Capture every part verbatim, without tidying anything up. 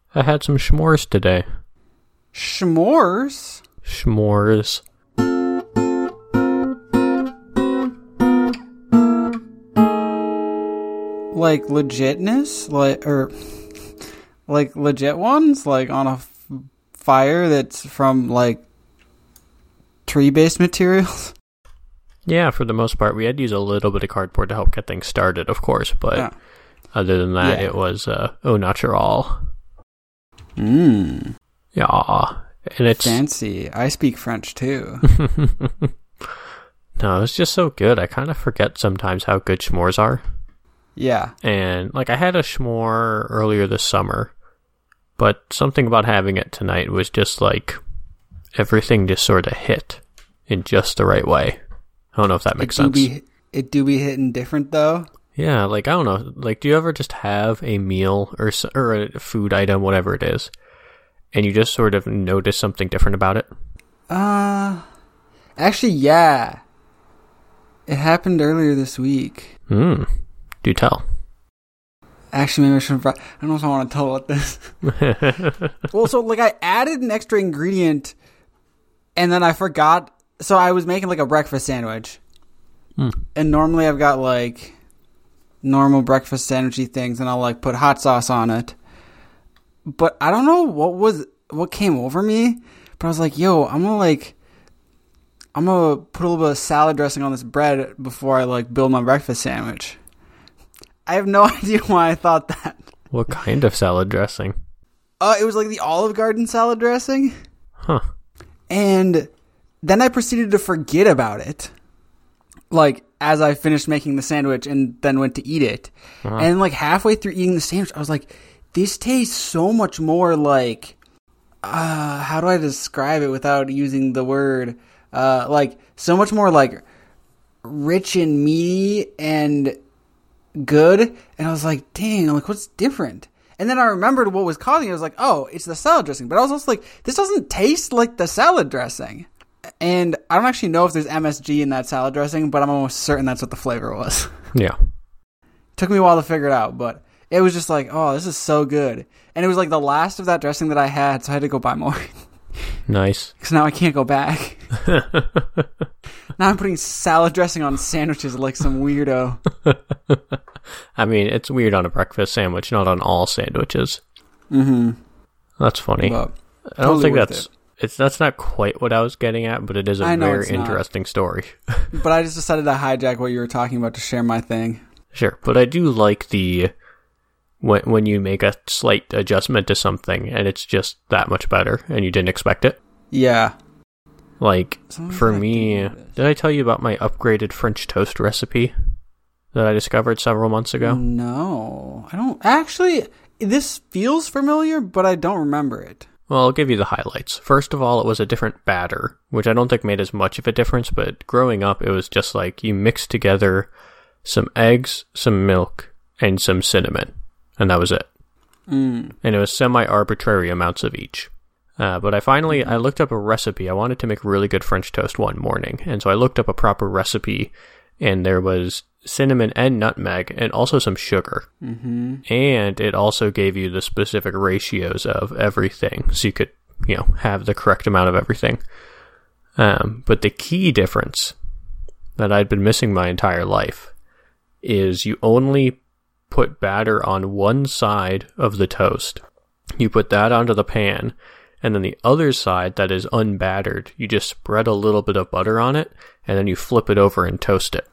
I had some s'mores today. S'mores? S'mores. Like legitness? Like, or, like legit ones? Like on a f- fire that's from, like, tree-based materials? Yeah, for the most part. We had to use a little bit of cardboard to help get things started, of course, but Yeah. other than that, Yeah. it was uh, au natural. Mmm. Yeah. And it's... Fancy. I speak French, too. No, it's just so good. I kind of forget sometimes how good s'mores are. Yeah. And, like, I had a s'more earlier this summer, but something about having it tonight was just, like, everything just sort of hit in just the right way. I don't know if that makes it do sense. Be, it do be hitting different, though. Yeah, like, I don't know. Like, do you ever just have a meal or, s- or a food item, whatever it is, and you just sort of notice something different about it? Uh, actually, yeah. It happened earlier this week. Hmm. Do tell. Actually, maybe I shouldn't. I don't know if I want to tell about this. Well, so, like, I added an extra ingredient, and then I forgot. So I was making, like, a breakfast sandwich. Hmm. And normally I've got, like, normal breakfast sandwichy things, and I'll, like, put hot sauce on it. But I don't know what was, what came over me, but I was like, yo, I'm gonna, like, I'm gonna put a little bit of salad dressing on this bread before I, like, build my breakfast sandwich. I have no idea why I thought that. What kind of salad dressing? Uh, it was, like, the Olive Garden salad dressing. Huh. And then I proceeded to forget about it, like, as I finished making the sandwich and then went to eat it. Uh-huh. And, like, halfway through eating the sandwich, I was like, this tastes so much more like, uh, how do I describe it without using the word? Uh, like, so much more, like, rich and meaty and good. And I was like, dang, like, what's different? And then I remembered what was causing it. I was like, oh, it's the salad dressing. But I was also like, this doesn't taste like the salad dressing. And I don't actually know if there's M S G in that salad dressing, but I'm almost certain that's what the flavor was. Yeah. Took me a while to figure it out, but it was just like, oh, this is so good. And it was like the last of that dressing that I had, so I had to go buy more. Nice. Because now I can't go back. Now I'm putting salad dressing on sandwiches like some weirdo. I mean, it's weird on a breakfast sandwich, not on all sandwiches. Mm-hmm. That's funny. But I don't totally think worth that's it. it's that's not quite what I was getting at, but it is a I know very it's not. interesting story. But I just decided to hijack what you were talking about to share my thing. Sure, but I do like the when when you make a slight adjustment to something and it's just that much better and you didn't expect it. Yeah. Like Something for like me, that. did I tell you about my upgraded French toast recipe that I discovered several months ago? No. I don't... Actually, this feels familiar, but I don't remember it. Well, I'll give you the highlights. First of all, it was a different batter, which I don't think made as much of a difference, but growing up, it was just like you mixed together some eggs, some milk, and some cinnamon, and that was it. Mm. And it was semi-arbitrary amounts of each. Uh, but I finally, I looked up a recipe. I wanted to make really good French toast one morning, and so I looked up a proper recipe, and there was cinnamon and nutmeg, and also some sugar. Mm-hmm. And it also gave you the specific ratios of everything, so you could, you know, have the correct amount of everything. Um, but the key difference that I'd been missing my entire life is you only put batter on one side of the toast. You put that onto the pan, and then the other side that is unbattered, you just spread a little bit of butter on it, and then you flip it over and toast it.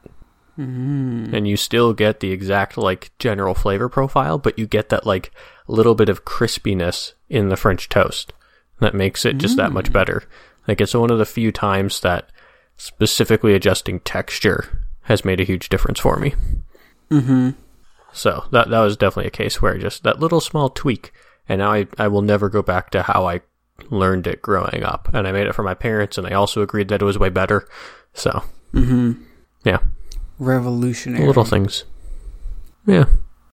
Mm. And you still get the exact, like, general flavor profile, but you get that, like, little bit of crispiness in the French toast. That makes it just mm. that much better. Like, it's one of the few times that specifically adjusting texture has made a huge difference for me. Mm-hmm. So, that that was definitely a case where just that little small tweak, and now I, I will never go back to how I learned it growing up. And I made it for my parents, and they also agreed that it was way better. So, mm-hmm. yeah. Revolutionary. Little things. Yeah.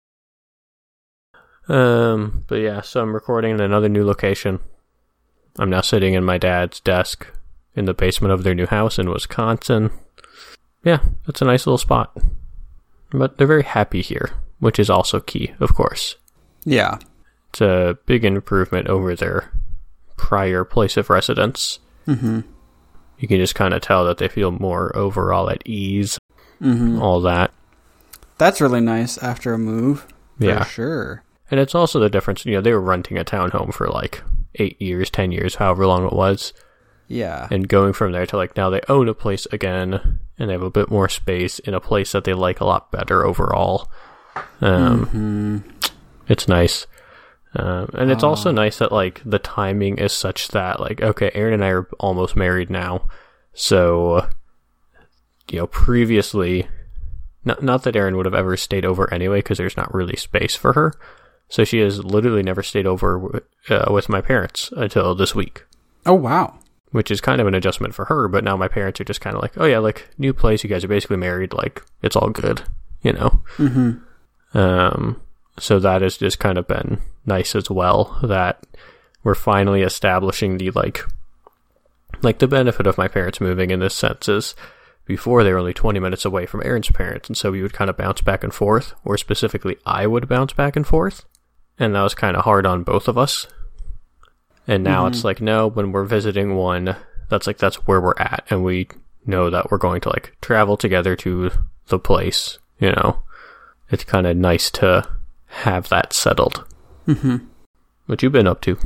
Um, but yeah, so I'm recording in another new location. I'm now sitting in my dad's desk in the basement of their new house in Wisconsin. Yeah, that's a nice little spot. But they're very happy here, which is also key, of course. Yeah. It's a big improvement over their prior place of residence. Mm-hmm. You can just kind of tell that they feel more overall at ease. Mm-hmm. All that. That's really nice after a move. For Yeah. sure. And it's also the difference, you know, they were renting a townhome for like eight years, ten years, however long it was. Yeah. And going from there to like now they own a place again and they have a bit more space in a place that they like a lot better overall. Um, mm-hmm. It's nice. Um, and it's oh. also nice that like the timing is such that like, okay, Aaron and I are almost married now. So, you know, previously, not, not that Aaron would have ever stayed over anyway, because there's not really space for her. So she has literally never stayed over uh, with my parents until this week. Oh, wow. Which is kind of an adjustment for her, but now my parents are just kind of like, oh yeah, like, new place, you guys are basically married, like, it's all good, you know? Mm-hmm. Um, so that has just kind of been nice as well, that we're finally establishing the, like, like, the benefit of my parents moving in this sense is, before they were only twenty minutes away from Aaron's parents, and so we would kind of bounce back and forth, or specifically, I would bounce back and forth, and that was kind of hard on both of us. And now mm-hmm. it's like, no, when we're visiting one, that's like, that's where we're at. And we know that we're going to like travel together to the place, you know, it's kind of nice to have that settled. Mm-hmm. What you been up to?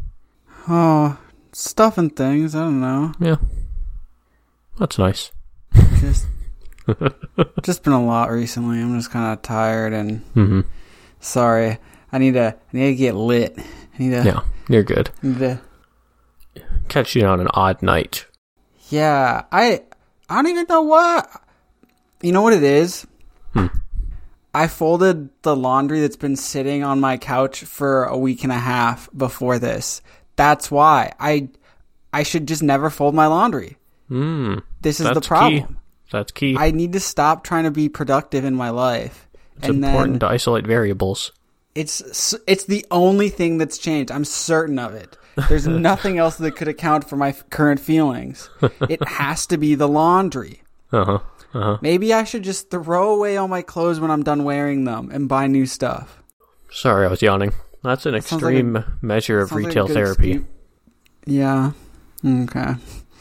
Oh, stuff and things. I don't know. Yeah. That's nice. Just, just been a lot recently. I'm just kind of tired and mm-hmm. sorry. I need to, I need to get lit. I need to. Yeah. You're good. The, Catch you on an odd night. Yeah, I I don't even know what. You know what it is? Hmm. I folded the laundry that's been sitting on my couch for a week and a half before this. That's why. I I should just never fold my laundry. Mm, this is the problem. Key. That's key. I need to stop trying to be productive in my life. It's and important then, to isolate variables. It's it's the only thing that's changed. I'm certain of it. There's nothing else that could account for my current feelings. It has to be the laundry. Uh-huh. Uh-huh. Maybe I should just throw away all my clothes when I'm done wearing them and buy new stuff. Sorry, I was yawning. That's an that extreme like a, measure of retail like therapy. Excuse. Yeah. Okay.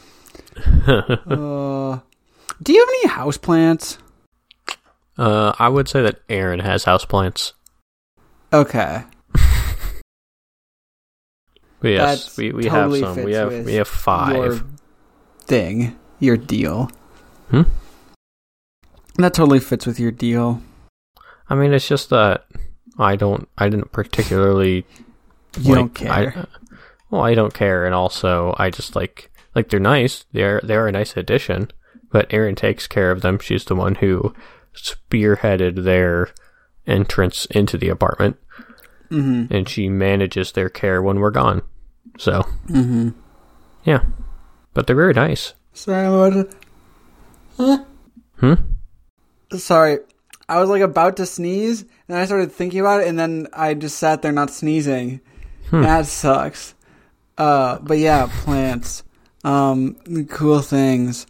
uh, do you have any houseplants? Uh, I would say that Aaron has houseplants. Okay. But yes, That's we, we totally have some. We have we have five. Your thing, your deal. Hmm? That totally fits with your deal. I mean, it's just that I don't. I didn't particularly. You like, don't care. I, well, I don't care, and also I just like like they're nice. They're they're a nice addition, but Erin takes care of them. She's the one who spearheaded their entrance into the apartment. Mm-hmm. And she manages their care when we're gone. So, mm-hmm. yeah. But they're very nice. Sorry, Lord. Huh? Hmm? Sorry. I was like about to sneeze, and I started thinking about it, and then I just sat there not sneezing. Hmm. That sucks. Uh, but yeah, plants. Um, cool things.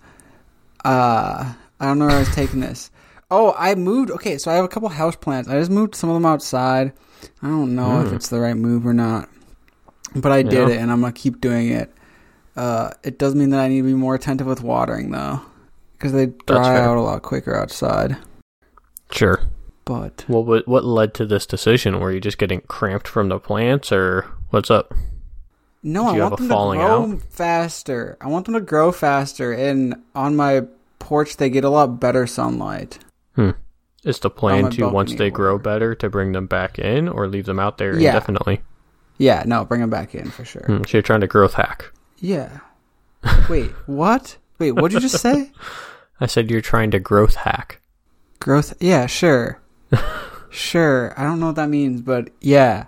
Uh, I don't know where I was taking this. Oh, I moved. Okay, so I have a couple house plants. I just moved some of them outside. I don't know mm. if it's the right move or not, but I did yeah. it, and I'm gonna keep doing it. Uh, it does mean that I need to be more attentive with watering, though, because they dry out a lot quicker outside. Sure. But what what led to this decision? Were you just getting cramped from the plants, or what's up? No, I want them to grow out? faster. I want them to grow faster, and on my porch they get a lot better sunlight. Hmm. Is the plan to, once they grow better, to bring them back in or leave them out there yeah. indefinitely? Yeah, no, bring them back in for sure. Hmm, so you're trying to growth hack. Yeah. Wait, what? Wait, what'd you just say? I said you're trying to growth hack. Growth? Yeah, sure. Sure. I don't know what that means, but yeah.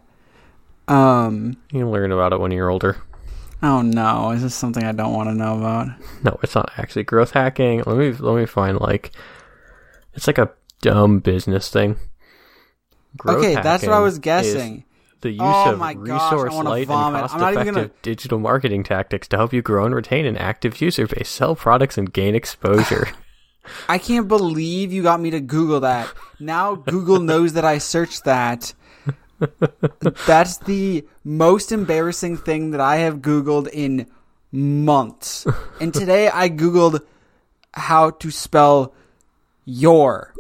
Um, you can learn about it when you're older. Oh no, is this something I don't want to know about? No, it's not actually growth hacking. Let me let me find like it's like a dumb business thing. Growth okay, that's what I was guessing. The use oh of my resource gosh, light and cost-effective gonna... digital marketing tactics to help you grow and retain an active user base, sell products, and gain exposure. I can't believe you got me to Google that. Now Google knows that I searched that. That's the most embarrassing thing that I have Googled in months. And today I Googled how to spell your.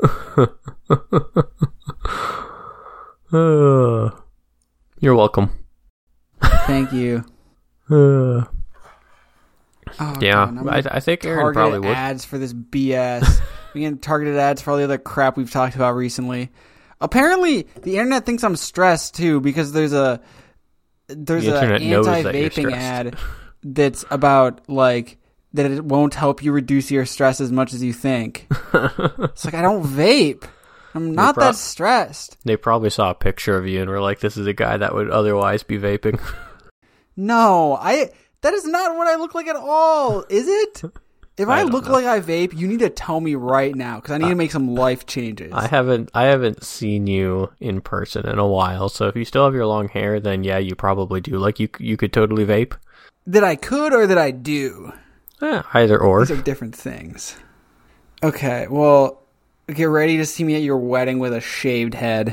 uh, you're welcome. Thank you. Uh, oh, yeah, God, I, I think Aaron targeted probably would. ads for this B S. We get targeted ads for all the other crap we've talked about recently. Apparently, the internet thinks I'm stressed too because there's a there's The an internet knows that you're anti-vaping stressed. ad that's about like that it won't help you reduce your stress as much as you think. It's like I don't vape. I'm not prob- that stressed. They probably saw a picture of you and were like, "This is a guy that would otherwise be vaping." No, I that is not what I look like at all. Is it? If I, I don't look know. like I vape, you need to tell me right now because I need to make some life changes. I haven't I haven't seen you in person in a while, so if you still have your long hair, then yeah, you probably do. Like you you could totally vape. That I could or that I do. Eh, either or. These are different things. Okay, well, get ready to see me at your wedding with a shaved head.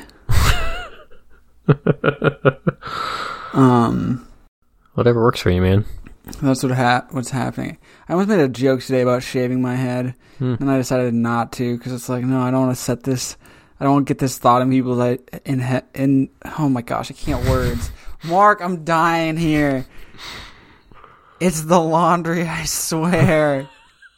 um, Whatever works for you, man. that's what ha- what's happening. I almost made a joke today about shaving my head, Hmm. and I decided not to because it's like, no, I don't want to set this. I don't want to get this thought in people's like in he- in. Oh my gosh, I can't words. Mark, I'm dying here. It's the laundry, I swear.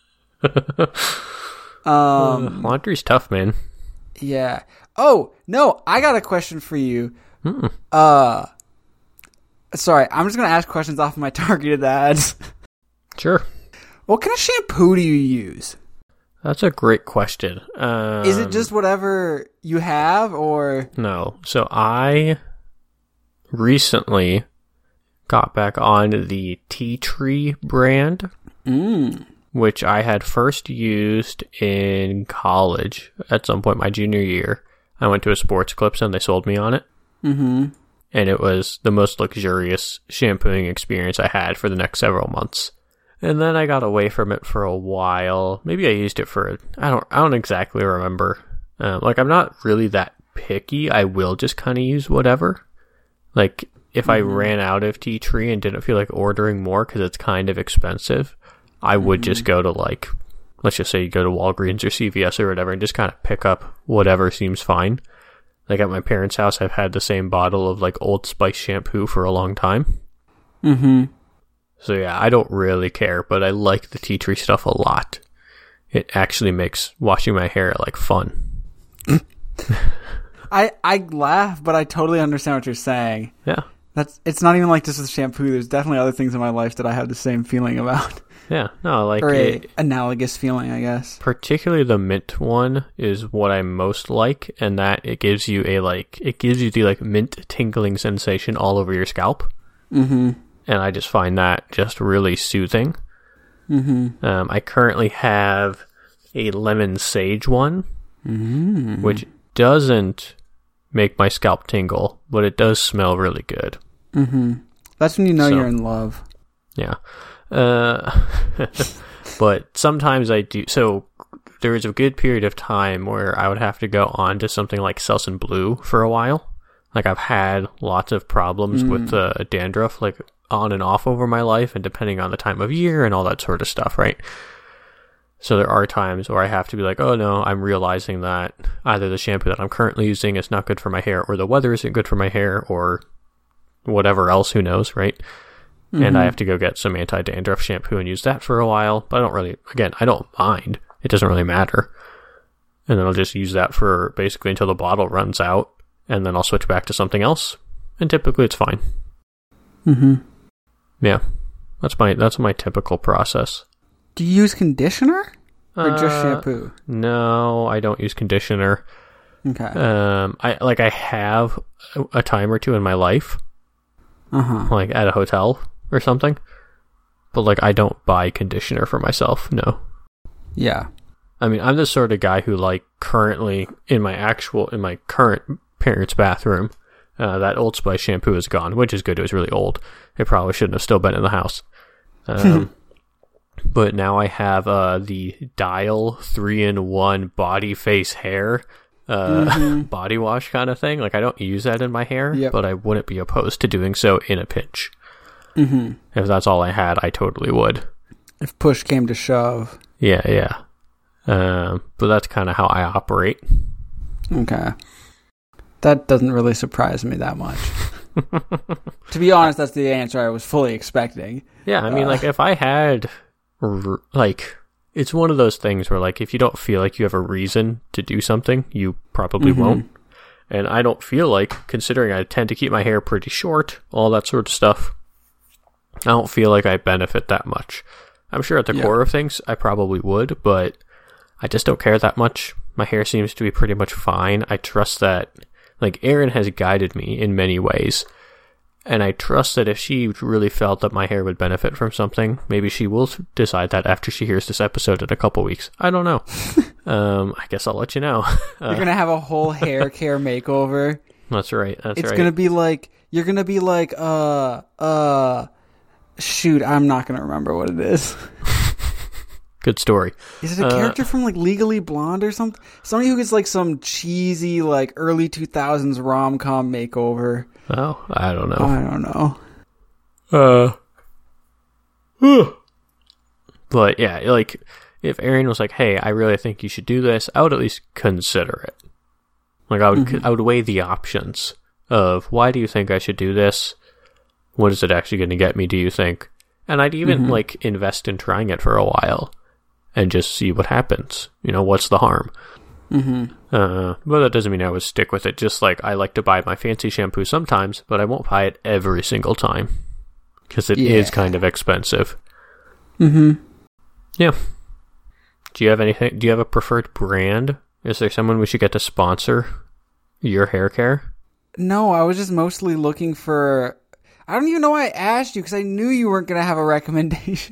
um, Laundry's tough, man. yeah. Oh no, I got a question for you. Hmm. Uh, sorry, I'm just gonna ask questions off of my targeted ads. Sure. What kind of shampoo do you use? That's a great question. Um, Is it just whatever you have, or No. So I recently got back on the Tea Tree brand, mm. which I had first used in college at some point my junior year. I went to a Sports Clips and they sold me on it. Mm-hmm. And it was the most luxurious shampooing experience I had for the next several months. And then I got away from it for a while. Maybe I used it for, I don't I don't exactly remember. Um, like, I'm not really that picky. I will just kind of use whatever. Like, if mm-hmm. I ran out of Tea Tree and didn't feel like ordering more because it's kind of expensive, I would mm-hmm. just go to, like, let's just say you go to Walgreens or C V S or whatever and just kind of pick up whatever seems fine. Like, at my parents' house, I've had the same bottle of, like, Old Spice shampoo for a long time. Mm-hmm. So yeah, I don't really care, but I like the Tea Tree stuff a lot. It actually makes washing my hair like fun. I I laugh, but I totally understand what you're saying. Yeah. That's it's not even like just with shampoo. There's definitely other things in my life that I have the same feeling about. Yeah, no, like or a it, analogous feeling, I guess. Particularly the mint one is what I most like, and that it gives you a like it gives you the like mint tingling sensation all over your scalp. Mm-hmm. And I just find that just really soothing. Mm-hmm. Um, I currently have a lemon sage one, mm-hmm. which doesn't make my scalp tingle, but it does smell really good. Mm-hmm. That's when you know So, you're in love. Yeah. Uh, but sometimes I do. So there was a good period of time where I would have to go on to something like Selsun Blue for a while. Like, I've had lots of problems Mm. with uh, dandruff, like, on and off over my life, and depending on the time of year and all that sort of stuff, right? So there are times where I have to be like, oh no, I'm realizing that either the shampoo that I'm currently using is not good for my hair, or the weather isn't good for my hair, or whatever else, who knows, right? Mm-hmm. And I have to go get some anti-dandruff shampoo and use that for a while, but I don't really, again, I don't mind. It doesn't really matter. And then I'll just use that for basically until the bottle runs out, and then I'll switch back to something else, and typically it's fine. Mm-hmm. Yeah, that's my that's my typical process. Do you use conditioner or uh, just shampoo? No, I don't use conditioner. Okay. Um, I like I have a time or two in my life, uh-huh. like at a hotel or something, but like I don't buy conditioner for myself. No. Yeah. I mean, I'm the sort of guy who, like, currently in my actual in my current parents' bathroom, uh, that Old Spice shampoo is gone, which is good. It was really old. It probably shouldn't have still been in the house. Um, but now I have uh, the Dial three in one body face hair uh, mm-hmm. body wash kind of thing. Like, I don't use that in my hair, yep. but I wouldn't be opposed to doing so in a pinch. Mm-hmm. If that's all I had, I totally would. If push came to shove. Yeah, yeah. Um, but that's kind of how I operate. Okay. That doesn't really surprise me that much. To be honest, that's the answer I was fully expecting. Yeah, I mean, uh, like, if I had, r- like, it's one of those things where, like, if you don't feel like you have a reason to do something, you probably mm-hmm. won't. And I don't feel like, considering I tend to keep my hair pretty short, all that sort of stuff, I don't feel like I benefit that much. I'm sure at the yeah. core of things, I probably would, but I just don't care that much. My hair seems to be pretty much fine. I trust that, like, Erin has guided me in many ways, and I trust that if she really felt that my hair would benefit from something, maybe she will decide that after she hears this episode in a couple weeks. I don't know. um, I guess I'll let you know. You're going to have a whole hair care makeover. That's right. That's it's right. It's going to be like, you're going to be like, uh, uh, shoot, I'm not going to remember what it is. Good story. Is it a uh, character from like Legally Blonde or something? Somebody who gets like some cheesy like early two thousands rom-com makeover. Oh, I don't know. I don't know. Uh. But yeah, like if Erin was like, "Hey, I really think you should do this," I would at least consider it. Like I would, mm-hmm. I would weigh the options of why do you think I should do this? What is it actually going to get me? Do you think? And I'd even mm-hmm. like invest in trying it for a while. And just see what happens. You know, what's the harm? Mm-hmm. Uh, but that doesn't mean I would stick with it. Just like I like to buy my fancy shampoo sometimes, but I won't buy it every single time. Because it yeah. is kind of expensive. Mm-hmm. Yeah. Do you have anything? Do you have a preferred brand? Is there someone we should get to sponsor your hair care? No, I was just mostly looking for... I don't even know why I asked you, because I knew you weren't going to have a recommendation.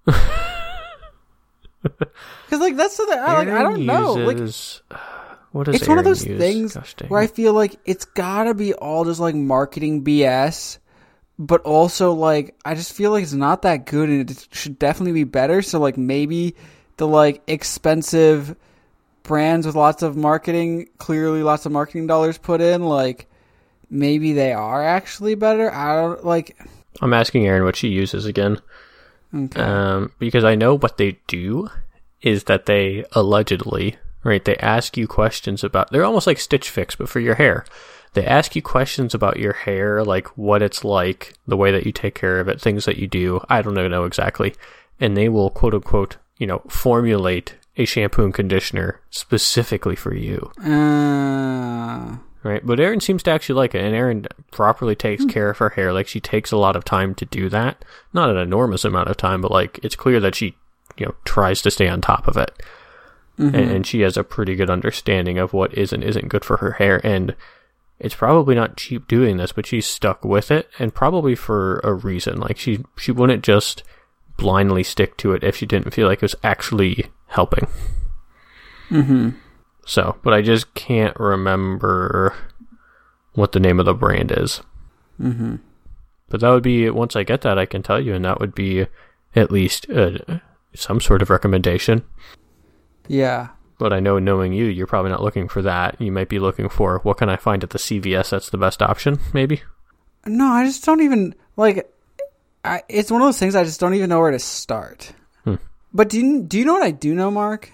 Because like that's something I like. I don't know. Uses, like, what does it's Erin one of those use? things Gosh, where I feel like it's gotta be all just like marketing B S, but also like I just feel like it's not that good, and it should definitely be better. So like maybe the like expensive brands with lots of marketing, clearly lots of marketing dollars put in, like maybe they are actually better. I don't like. I'm asking Erin what she uses again. Okay. Um, because I know what they do is that they allegedly, right, they ask you questions about, they're almost like Stitch Fix, but for your hair. They ask you questions about your hair, like what it's like, the way that you take care of it, things that you do. I don't know exactly. And they will, quote unquote, you know, formulate a shampoo and conditioner specifically for you. Uh... Right, but Erin seems to actually like it, and Erin properly takes Hmm. care of her hair. Like, she takes a lot of time to do that. Not an enormous amount of time, but, like, it's clear that she, you know, tries to stay on top of it. Mm-hmm. And, and she has a pretty good understanding of what is and isn't good for her hair, and it's probably not cheap doing this, but she's stuck with it, and probably for a reason. Like, she, she wouldn't just blindly stick to it if she didn't feel like it was actually helping. Mm-hmm. So, but I just can't remember what the name of the brand is. Mm-hmm. But that would be, once I get that, I can tell you, and that would be at least uh, some sort of recommendation. Yeah. But I know, knowing you, you're probably not looking for that. You might be looking for, what can I find at the C V S that's the best option, maybe? No, I just don't even, like, I, it's one of those things I just don't even know where to start. Hmm. But do you, do you know what I do know, Mark?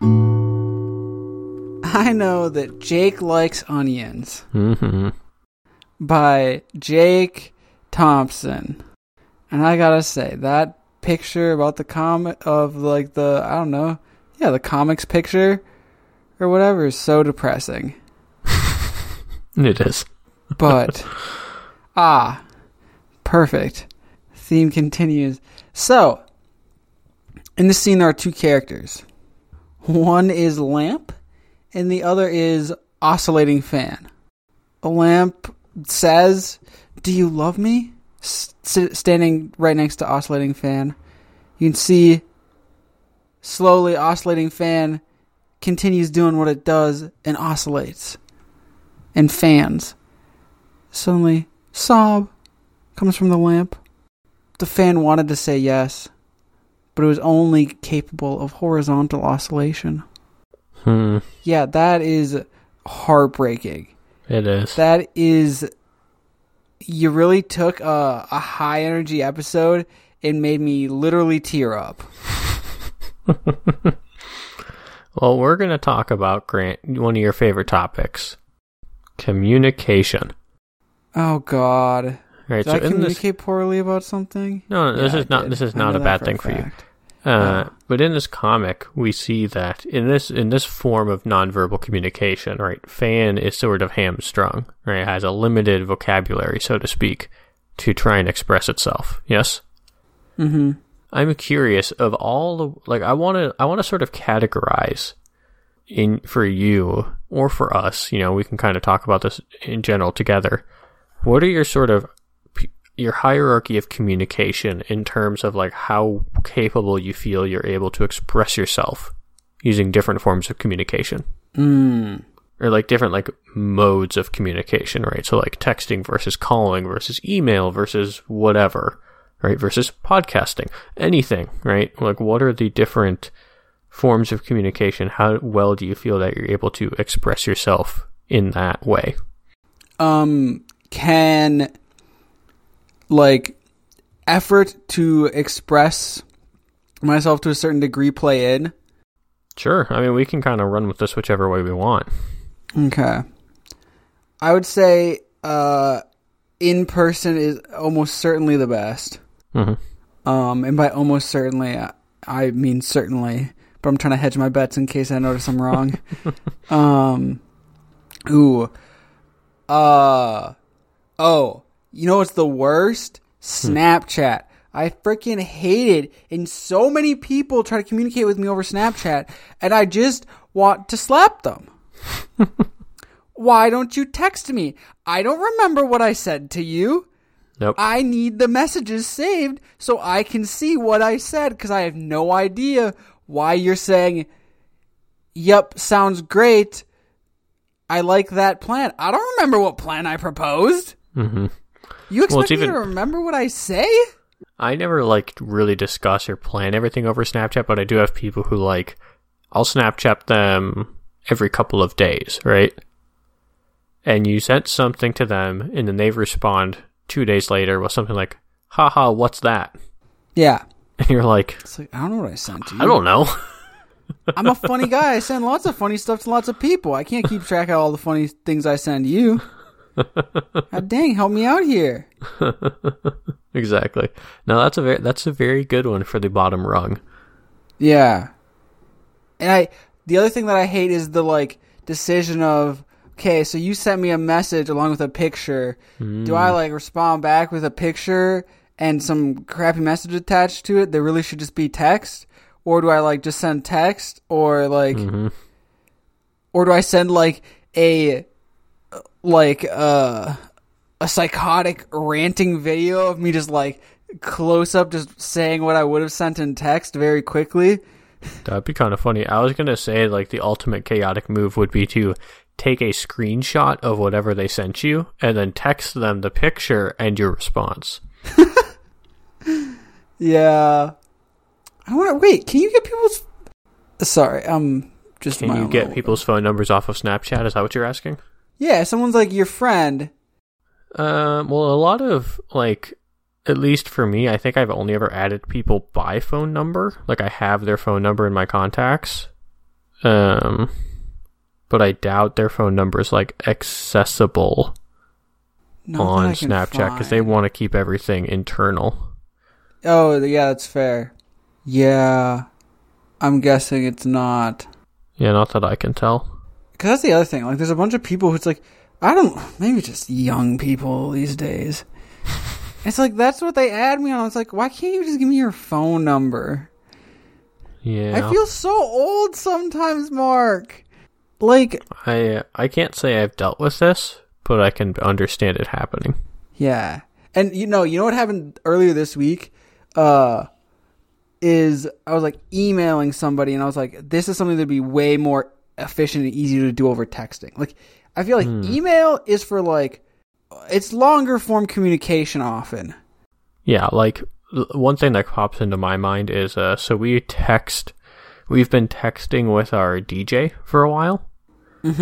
I know that Jake Likes Onions mm-hmm. by Jake Thompson. And I gotta say, that picture about the comic of like the, I don't know, yeah, the comics picture or whatever is so depressing. It is. But, ah, perfect. Theme continues. So, in this scene there are two characters. One is Lamp, and the other is Oscillating Fan. Lamp says, "Do you love me?" S- standing right next to Oscillating Fan. You can see slowly Oscillating Fan continues doing what it does and oscillates and fans. Suddenly, sob comes from the lamp. The fan wanted to say yes, but it was only capable of horizontal oscillation. Hmm. Yeah, that is heartbreaking. It is. That is, you really took a, a high energy episode and made me literally tear up. Well, we're going to talk about, Grant, one of your favorite topics, communication. Oh God. Right, Did so I in communicate this, poorly about something? No, no, this Yeah, is I not did. this is I not know a that bad for thing a for you. fact. Uh, Oh. But in this comic, we see that in this in this form of nonverbal communication, right, Fan is sort of hamstrung, right, has a limited vocabulary, so to speak, to try and express itself. Yes? Mm-hmm. I'm curious of all the, like, I want to I want to sort of categorize in for you or for us, you know, we can kind of talk about this in general together. What are your sort of your hierarchy of communication in terms of like how capable you feel you're able to express yourself using different forms of communication? Mm. Or like different like modes of communication, right? So like texting versus calling versus email versus whatever, right? Versus podcasting, anything, right? Like what are the different forms of communication? How well do you feel that you're able to express yourself in that way? Um, can like effort to express myself to a certain degree play in? Sure. I mean, we can kind of run with this whichever way we want. Okay. I would say uh, in person is almost certainly the best. Mm-hmm. Um, and by almost certainly, I, I mean certainly. But I'm trying to hedge my bets in case I notice I'm wrong. um, ooh. Uh, oh. You know what's the worst? Snapchat. I freaking hate it. And so many people try to communicate with me over Snapchat, and I just want to slap them. Why don't you text me? I don't remember what I said to you. Nope. I need the messages saved so I can see what I said, because I have no idea why you're saying, yep, sounds great. I like that plan. I don't remember what plan I proposed. Mm-hmm. You expect Well, me even, to remember what I say? I never like really discuss or plan everything over Snapchat, but I do have people who like, I'll Snapchat them every couple of days, right? And you sent something to them, and then they respond two days later with something like, haha, what's that? Yeah. And you're like, It's like, I don't know what I sent to you. I don't know. I'm a funny guy. I send lots of funny stuff to lots of people. I can't keep track of all the funny things I send you. God dang, help me out here. Exactly. Now that's a very that's a very good one for the bottom rung. Yeah. And I the other thing that I hate is the like decision of, okay, so you sent me a message along with a picture. Mm. Do I like respond back with a picture and some crappy message attached to it that really should just be text? Or do I like just send text? Or like mm-hmm. or do I send like a like uh a psychotic ranting video of me just like close up just saying what I would have sent in text very quickly? That'd be kind of funny. I was going to say like the ultimate chaotic move would be to take a screenshot of whatever they sent you and then text them the picture and your response. Yeah. I want to wait, can you get people's Sorry, um just Can you get people's phone numbers off of Snapchat? Is that what you're asking? Yeah, someone's like your friend. Um, well, a lot of, like, at least for me, I think I've only ever added people by phone number. Like, I have their phone number in my contacts. Um, but I doubt their phone number is, like, accessible Not on Snapchat because they want to keep everything internal. Oh, yeah, that's fair. Yeah, I'm guessing it's not. Yeah, not that I can tell. Because that's the other thing. Like, there's a bunch of people who's like, I don't, maybe just young people these days. It's like, that's what they add me on. It's like, why can't you just give me your phone number? Yeah. I feel so old sometimes, Mark. Like, I I can't say I've dealt with this, but I can understand it happening. Yeah. And, you know, you know what happened earlier this week? Uh, is I was, like, emailing somebody, and I was like, this is something that'd be way more efficient and easy to do over texting. Like, I feel like mm. email is for, like, it's longer form communication often. Yeah, like, one thing that pops into my mind is, uh, so we text, we've been texting with our D J for a while. Mm-hmm.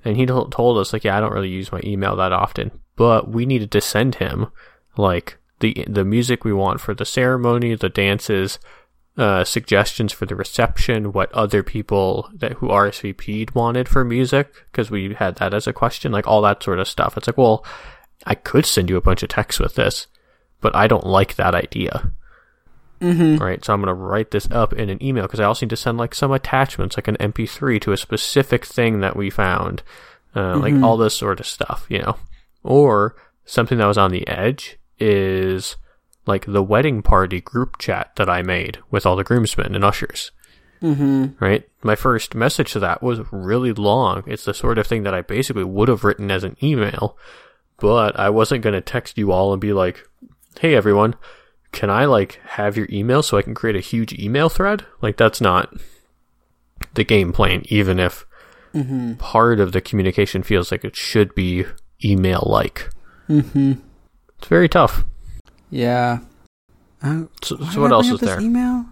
and he told told us, like, yeah, I don't really use my email that often, but we needed to send him, like, the the music we want for the ceremony, the dances, uh, suggestions for the reception, what other people that who R S V P'd wanted for music, because we had that as a question, like, all that sort of stuff. It's like, well, I could send you a bunch of texts with this, but I don't like that idea. Mm-hmm. Right, so I'm going to write this up in an email, because I also need to send, like, some attachments, like an M P three to a specific thing that we found, uh, mm-hmm. like all this sort of stuff, you know. Or something that was on the edge is, like, the wedding party group chat that I made with all the groomsmen and ushers. Mm-hmm. Right, my first message to that was really long. It's the sort of thing that I basically would have written as an email, but I wasn't going to text you all and be like, hey, everyone, can I, like, have your email so I can create a huge email thread? Like, that's not the game plan, even if mm-hmm. part of the communication feels like it should be email-like. Mm-hmm. It's very tough. Yeah. Uh, so so what else is there? Email?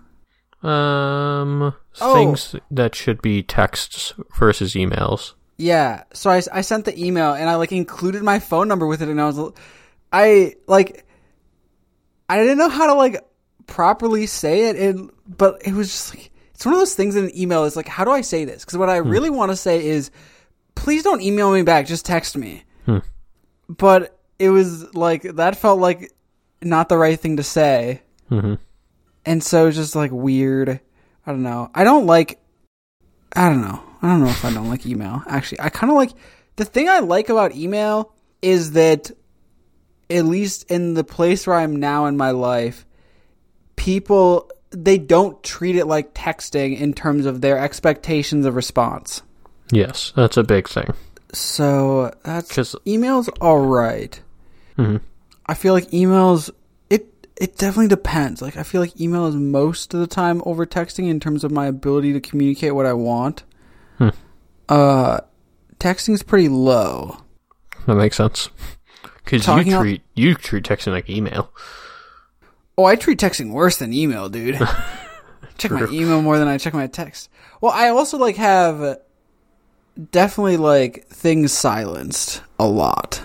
Um, oh. Things that should be texts versus emails. Yeah. So I, I sent the email, and I, like, included my phone number with it, and I was, I, like... I didn't know how to, like, properly say it, and, but it was just, like, it's one of those things in an email. It's like, how do I say this? Because what I hmm. really want to say is, please don't email me back, just text me. Hmm. But it was, like, that felt like not the right thing to say. Mm-hmm. And so it's just, like, weird. I don't know. I don't like, I don't know. I don't know if I don't like email. Actually, I kind of like, the thing I like about email is that, at least in the place where I'm now in my life, people, they don't treat it like texting in terms of their expectations of response. Yes, that's a big thing. So that's email's all right. Mm-hmm. I feel like emails, it it definitely depends. Like, I feel like email is most of the time over texting in terms of my ability to communicate what I want. Hmm. Uh, texting is pretty low. That makes sense. Because you treat out, you treat texting like email. Oh, I treat texting worse than email, dude. Check my email more than I check my text. Well, I also, like, have definitely, like, things silenced a lot.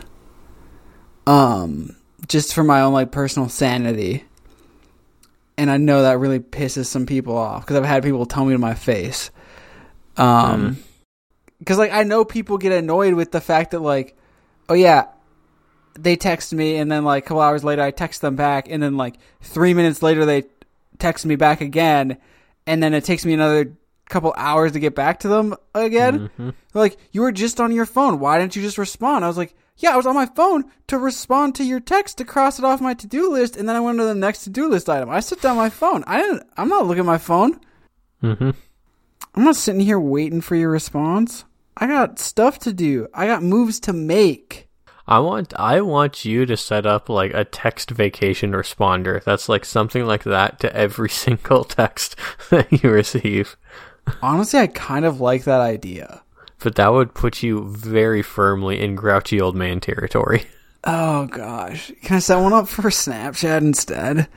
Um, just for my own, like, personal sanity. And I know that really pisses some people off, because I've had people tell me to my face. Um, because, mm. like, I know people get annoyed with the fact that, like, oh yeah, they text me, and then, like, a couple hours later I text them back, and then, like, three minutes later they text me back again, and then it takes me another couple hours to get back to them again. Mm-hmm. Like, you were just on your phone. Why didn't you just respond? I was like, yeah, I was on my phone to respond to your text to cross it off my to-do list, and then I went to the next to-do list item. I sit down my phone. I didn't, I'm not looking at my phone. Mm-hmm. I'm not sitting here waiting for your response. I got stuff to do. I got moves to make. I want I want you to set up, like, a text vacation responder. That's, like, something like that to every single text that you receive. Honestly, I kind of like that idea. But that would put you very firmly in grouchy old man territory. Oh, gosh. Can I set one up for Snapchat instead?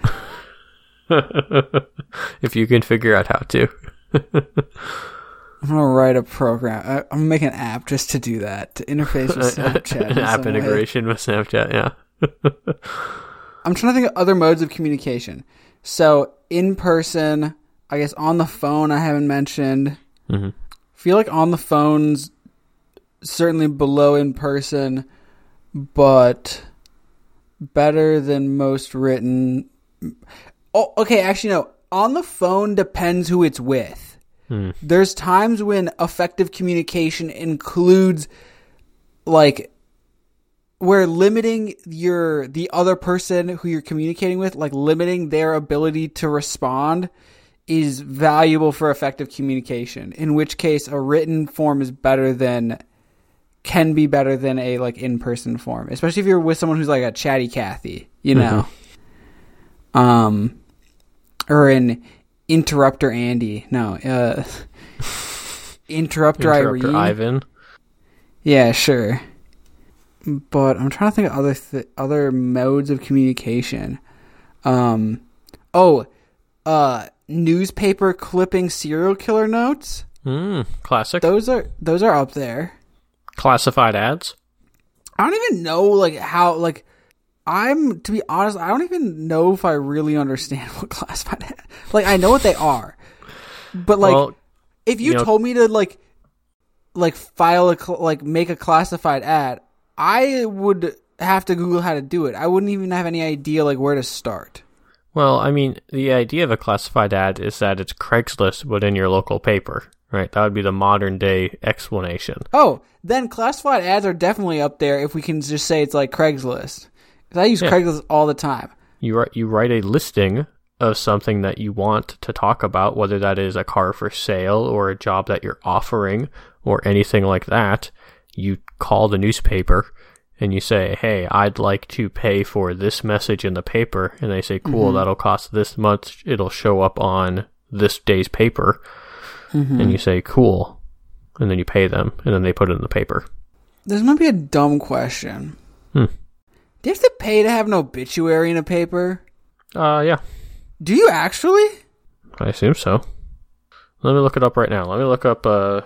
If you can figure out how to. I'm going to write a program. I'm going to make an app just to do that, to interface with Snapchat. An app integration way. with Snapchat, yeah. I'm trying to think of other modes of communication. So, in person, I guess on the phone I haven't mentioned. Mm-hmm. I feel like on the phone's certainly below in person, but better than most written. Oh, okay, actually, no. On the phone depends who it's with. Hmm. There's times when effective communication includes, like, where limiting your the other person who you're communicating with, like, limiting their ability to respond is valuable for effective communication. In which case, a written form is better than, can be better than a, like, in-person form. Especially if you're with someone who's, like, a chatty Cathy, you know? Mm-hmm. Um, or an Interrupter Andy. No, uh, Interrupter, Interrupter Irene. Ivan. Yeah, sure. But I'm trying to think of other th- other modes of communication. Um, oh, uh, newspaper clipping serial killer notes. Mm, classic. Those are those are up there. classified ads? I don't even know, like, how, like, I'm, to be honest, I don't even know if I really understand what classified ads, like, I know what they are, but, like, well, if you, you know, told me to, like, like, file a, like, make a classified ad, I would have to Google how to do it. I wouldn't even have any idea, like, where to start. Well, I mean, the idea of a classified ad is that it's Craigslist, but in your local paper, right? That would be the modern day explanation. Oh, then classified ads are definitely up there if we can just say it's like Craigslist. Because I use yeah. Craigslist all the time. You write, you write a listing of something that you want to talk about, whether that is a car for sale or a job that you're offering or anything like that. You call the newspaper and you say, hey, I'd like to pay for this message in the paper. And they say, cool, mm-hmm. that'll cost this much. It'll show up on this day's paper. Mm-hmm. And you say, cool. And then you pay them. And then they put it in the paper. This might be a dumb question. Hmm. Do you have to pay to have an obituary in a paper? Uh, yeah. Do you actually? I assume so. Let me look it up right now. Let me look up uh,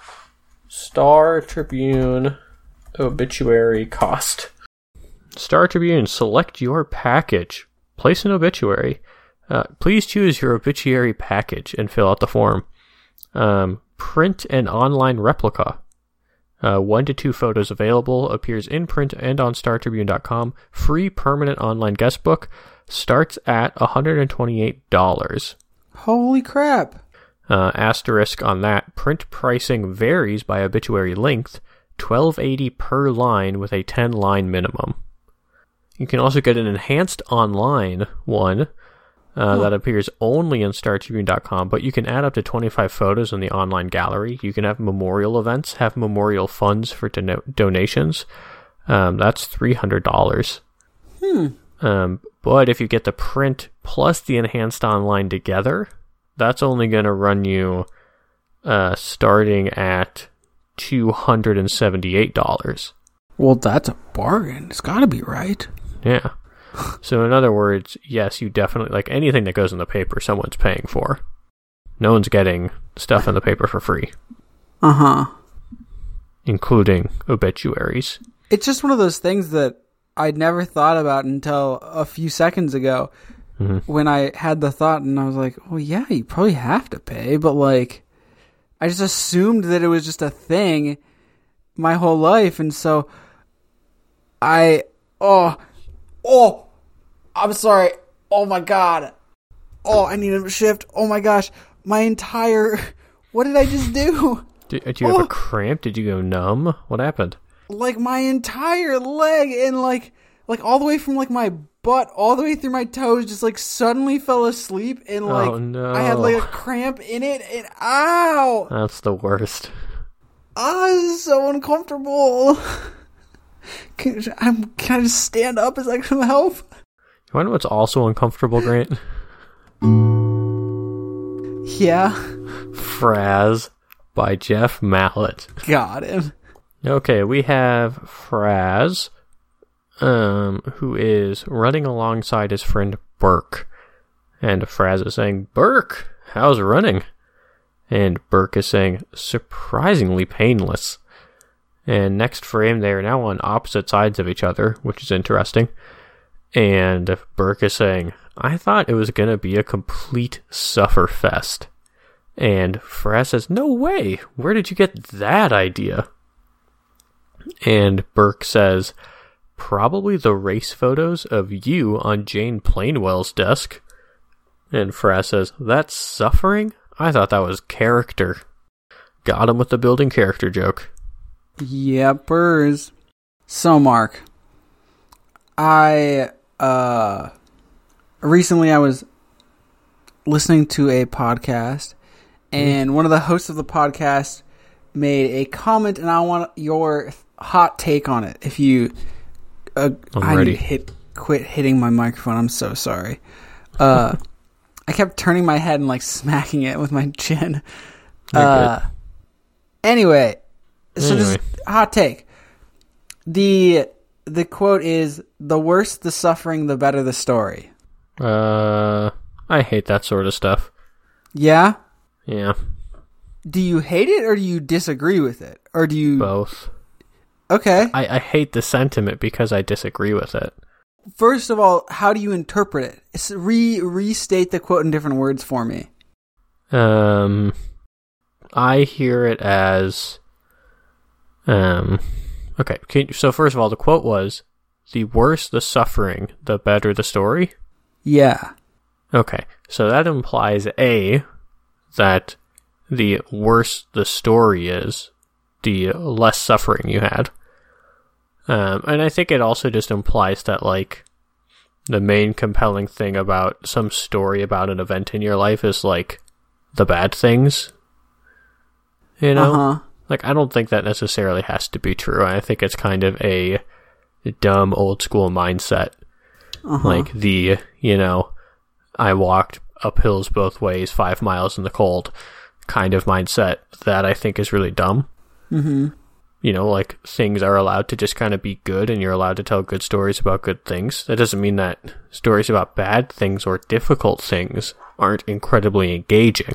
Star Tribune obituary cost. Star Tribune, select your package. Place an obituary. Uh, please choose your obituary package and fill out the form. Um, print an online replica. Uh, one to two photos available. Appears in print and on star tribune dot com. Free permanent online guest book. Starts at one hundred twenty-eight dollars. Holy crap. Uh, asterisk on that. Print pricing varies by obituary length. twelve eighty per line with a ten line minimum. You can also get an enhanced online one uh, huh. that appears only on star tribune dot com, but you can add up to twenty-five photos in the online gallery. You can have memorial events, have memorial funds for don- donations. Um, that's three hundred dollars. Hmm. Um, but if you get the print plus the enhanced online together, that's only going to run you uh, starting at two hundred seventy-eight dollars. Well, that's a bargain. It's got to be right. Yeah. So in other words, yes, you definitely, like anything that goes in the paper, someone's paying for. No one's getting stuff in the paper for free. Uh-huh. Including obituaries. It's just one of those things that I'd never thought about until a few seconds ago mm-hmm. when I had the thought and I was like, well, yeah, you probably have to pay, but like, I just assumed that it was just a thing my whole life, and so I, oh, oh, I'm sorry, oh my god, oh, I need a shift, oh my gosh, my entire, what did I just do? Did, did you have oh, a cramp? Did you go numb? What happened? Like my entire leg and like, like all the way from like my butt all the way through my toes just like suddenly fell asleep and like oh, no. I had like a cramp in it and ow! That's the worst. Ah, this is so uncomfortable. Can, I'm, can I just stand up? Is that going to help? You want to know what's also uncomfortable, Grant? Yeah. Fraz by Jeff Mallett. Got him. Okay, we have Fraz, um, who is running alongside his friend Burke. And Fraz is saying, Burke, how's running? And Burke is saying, surprisingly painless. And next frame, they are now on opposite sides of each other, which is interesting. And Burke is saying, I thought it was going to be a complete sufferfest. And Fraz says, no way, where did you get that idea? And Burke says, probably the race photos of you on Jane Plainwell's desk. And Fraz says, that's suffering? I thought that was character. Got him with the building character joke. Yepers. So, Mark, I, uh, recently I was listening to a podcast, and mm. one of the hosts of the podcast made a comment, and I want your hot take on it. If you, uh, I'm I ready. Need to hit, quit hitting my microphone. I'm so sorry. Uh, I kept turning my head and like smacking it with my chin. Uh, anyway, so anyway. just hot take. The the quote is, "The worse the suffering, the better the story." Uh, I hate that sort of stuff. Yeah? Yeah. Do you hate it or do you disagree with it? Or do you... Both. Okay. I, I hate the sentiment because I disagree with it. First of all, how do you interpret it? It's re restate the quote in different words for me. Um, I hear it as, um, okay. Can, so first of all, the quote was, "The worse the suffering, the better the story." Yeah. Okay, so that implies A, that the worse the story is, the less suffering you had. Um, and I think it also just implies that, like, the main compelling thing about some story about an event in your life is, like, the bad things. You know? Uh-huh. Like, I don't think that necessarily has to be true. I think it's kind of a dumb, old-school mindset. Uh-huh. Like, the, you know, I walked up hills both ways, five miles in the cold kind of mindset that I think is really dumb. Mm-hmm. You know, like, things are allowed to just kind of be good, and you're allowed to tell good stories about good things. That doesn't mean that stories about bad things or difficult things aren't incredibly engaging.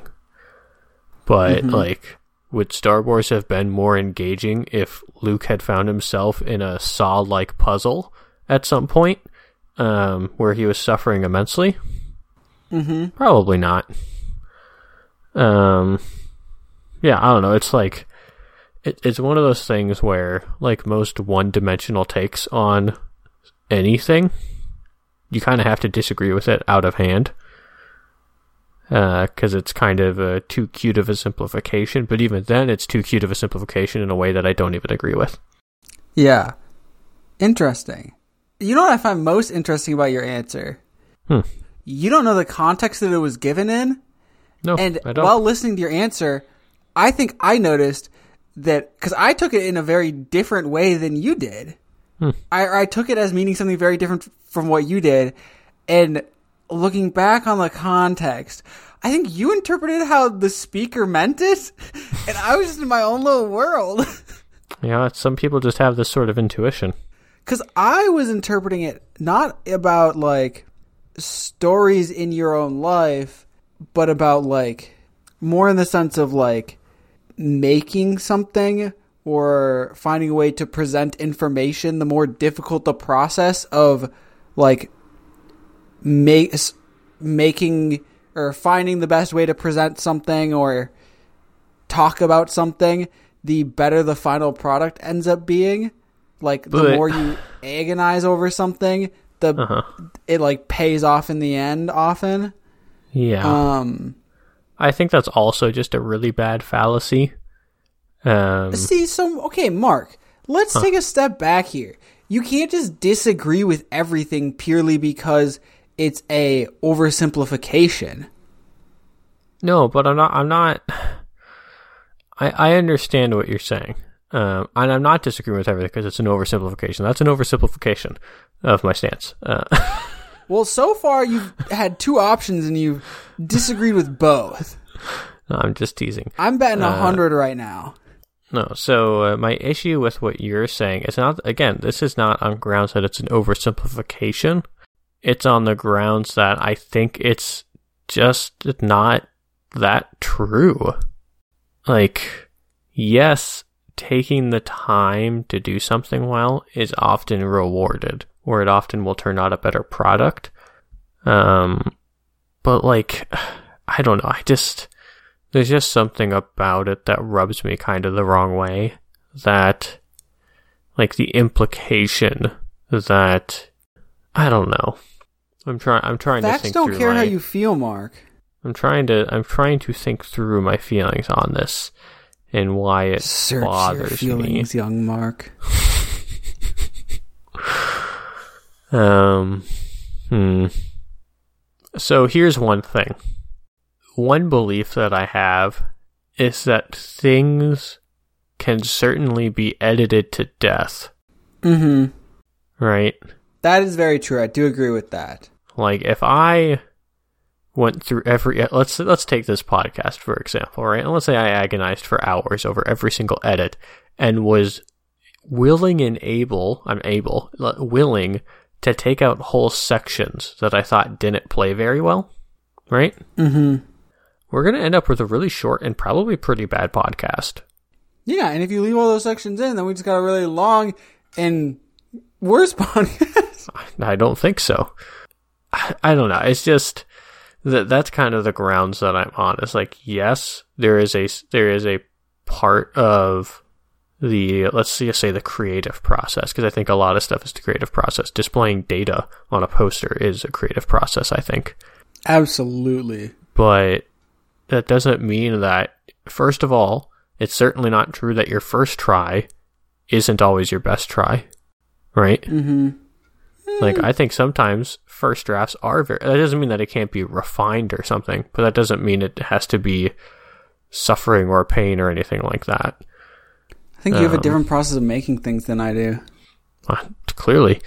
But, Mm-hmm. like, would Star Wars have been more engaging if Luke had found himself in a Saw-like puzzle at some point, um, where he was suffering immensely? Mm-hmm. Probably not. Um, yeah, I don't know. It's like, it, it's one of those things where, like most one-dimensional takes on anything, you kind of have to disagree with it out of hand. Because uh, it's kind of uh, too cute of a simplification, but even then it's too cute of a simplification in a way that I don't even agree with. Yeah. Interesting. You know what I find most interesting about your answer? Hmm. You don't know the context that it was given in? No, and I don't. While listening to your answer, I think I noticed that, because I took it in a very different way than you did. Hmm. I, I took it as meaning something very different from what you did, and looking back on the context, I think you interpreted how the speaker meant it, and I was just in my own little world. Yeah, some people just have this sort of intuition. Because I was interpreting it not about, like, stories in your own life, but about, like, more in the sense of, like, making something or finding a way to present information, the more difficult the process of, like, make, making or finding the best way to present something or talk about something, the better the final product ends up being. Like, the but, more you agonize over something, the uh-huh. it, like, pays off in the end often. Yeah. Um, I think that's also just a really bad fallacy. Um, see, so, okay, Mark, let's huh. take a step back here. You can't just disagree with everything purely because it's a oversimplification. No, but I'm not, I'm not, I, I understand what you're saying. Um, and I'm not disagreeing with everything because it's an oversimplification. That's an oversimplification of my stance. Uh, well, so far you've had two options and you've disagreed with both. No, I'm just teasing. I'm betting a Uh, hundred right now. No, so uh, my issue with what you're saying is not, again, this is not on grounds that it's an oversimplification. It's on the grounds that I think it's just not that true. Like, yes, taking the time to do something well is often rewarded, or it often will turn out a better product. Um, but like, I don't know, I just, there's just something about it that rubs me kind of the wrong way. That, like, the implication that, I don't know. I'm trying. I'm trying Facts to think don't through care my, how you feel, Mark. I'm trying to. I'm trying to think through my feelings on this and why it Search bothers your me. feelings, young Mark. um. Hmm. So here's one thing. One belief that I have is that things can certainly be edited to death. Mm-hmm. Right? That is very true. I do agree with that. Like, if I went through every, let's let's take this podcast for example, right? And let's say I agonized for hours over every single edit and was willing and able, I'm able, willing to take out whole sections that I thought didn't play very well, right? Mm-hmm. We're going to end up with a really short and probably pretty bad podcast. Yeah, and if you leave all those sections in, then we just got a really long and worse podcast. I don't think so. I, I don't know. It's just that that's kind of the grounds that I'm on. It's like, yes, there is a there is a part of the, let's see, say the creative process, because I think a lot of stuff is the creative process. Displaying data on a poster is a creative process, I think. Absolutely. But that doesn't mean that, first of all, it's certainly not true that your first try isn't always your best try, right? Mm-hmm. Like, I think sometimes first drafts are very, that doesn't mean that it can't be refined or something, but that doesn't mean it has to be suffering or pain or anything like that. I think you have um, a different process of making things than I do. Uh, clearly.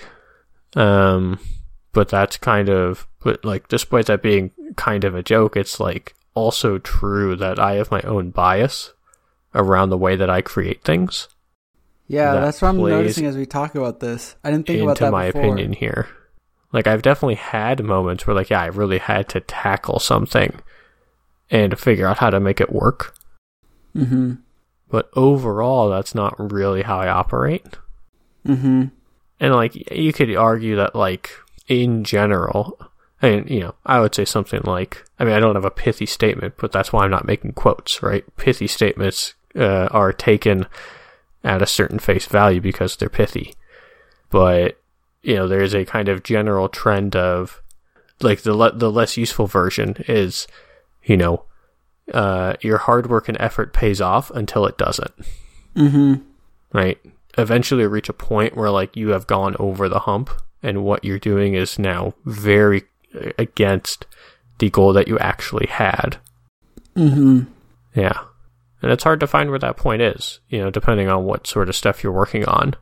Um, but that's kind of, but like, despite that being kind of a joke, it's like also true that I have my own bias around the way that I create things. Yeah, that that's what I'm noticing as we talk about this. I didn't think about that before. Into my opinion here. Like, I've definitely had moments where, like, yeah, I really had to tackle something and figure out how to make it work. Mm-hmm. But overall, that's not really how I operate. Mm-hmm. And, like, you could argue that, like, in general, and, you know, I would say something like, I mean, I don't have a pithy statement, but that's why I'm not making quotes, right? Pithy statements uh, are taken at a certain face value because they're pithy. But, you know, there is a kind of general trend of, like, the le- the less useful version is, you know, uh, your hard work and effort pays off until it doesn't. Mm-hmm. Right? Eventually reach a point where, like, you have gone over the hump and what you're doing is now very against the goal that you actually had. Mm-hmm. Yeah. And it's hard to find where that point is, you know, depending on what sort of stuff you're working on.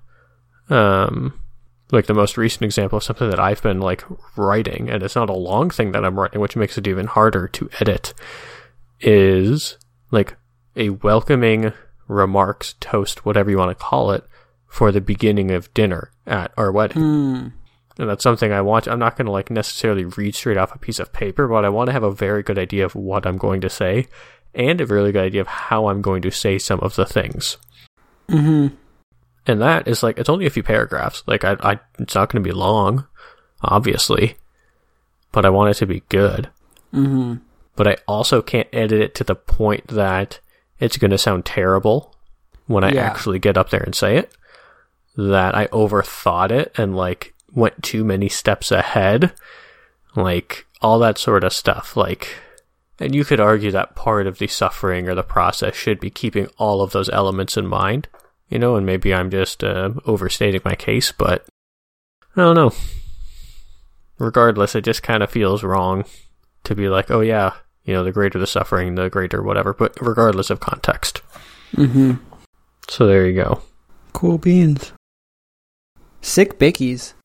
Um, like the most recent example of something that I've been, like, writing, and it's not a long thing that I'm writing, which makes it even harder to edit, is, like, a welcoming remarks, toast, whatever you want to call it, for the beginning of dinner at our wedding. Mm. And that's something I want. I'm not going to, like, necessarily read straight off a piece of paper, but I want to have a very good idea of what I'm going to say, and a really good idea of how I'm going to say some of the things. Mm-hmm. And that is, like, it's only a few paragraphs. Like, I, I it's not going to be long, obviously, but I want it to be good. Mm-hmm. But I also can't edit it to the point that it's going to sound terrible when I yeah. actually get up there and say it. That I overthought it and, like, went too many steps ahead. Like, all that sort of stuff. Like, and you could argue that part of the suffering or the process should be keeping all of those elements in mind, you know, and maybe I'm just uh, overstating my case, but I don't know. Regardless, it just kind of feels wrong to be like, oh yeah, you know, the greater the suffering, the greater whatever, but regardless of context. Mm-hmm. So there you go. Cool beans. Sick bickies.